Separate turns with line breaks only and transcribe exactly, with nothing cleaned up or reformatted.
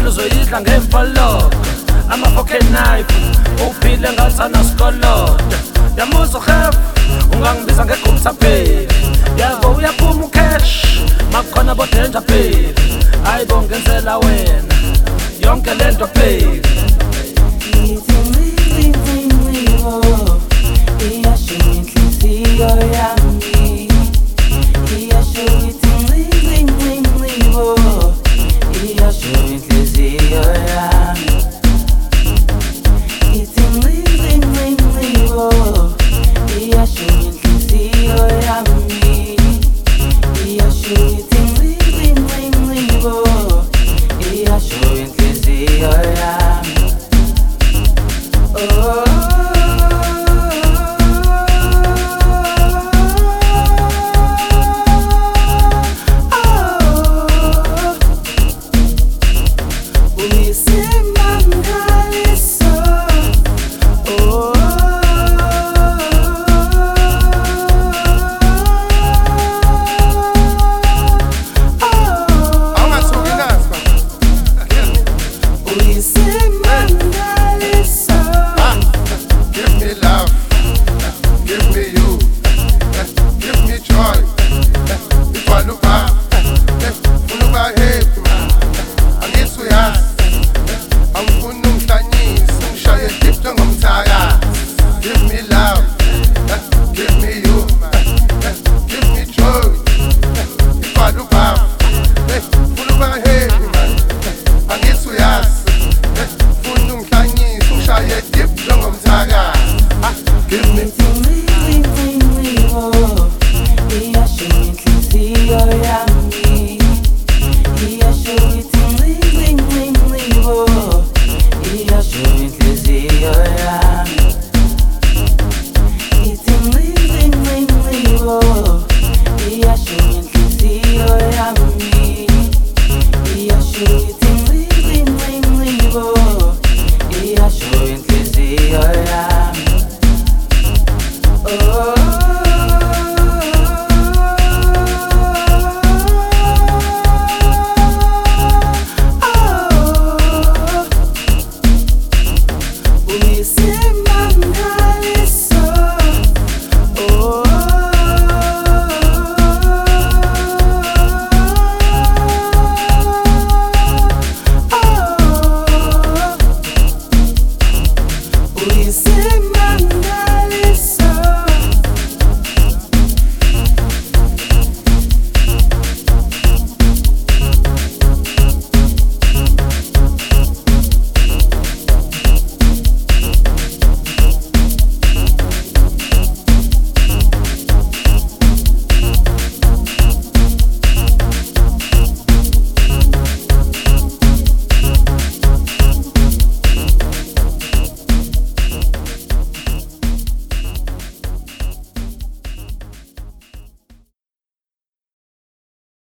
impilo uzoyidla ngemfoloko ama-pocket knife uphile ngathana sikoloda yamuza uhef ungangibiza ngegumsa pheli yabo uyaphuma ucash makukhona bodenja pheli hayi bongenzela wena yonke lento pheli
iyasho inhliziyo yami iyasho ithi ncili ncili ncili iyasho inhliziyo yami ithi ncili ncili ncili iyasho inhliziyo yami iyasho ithi ncili ncili ncili iyasho inhliziyo yami oh Listen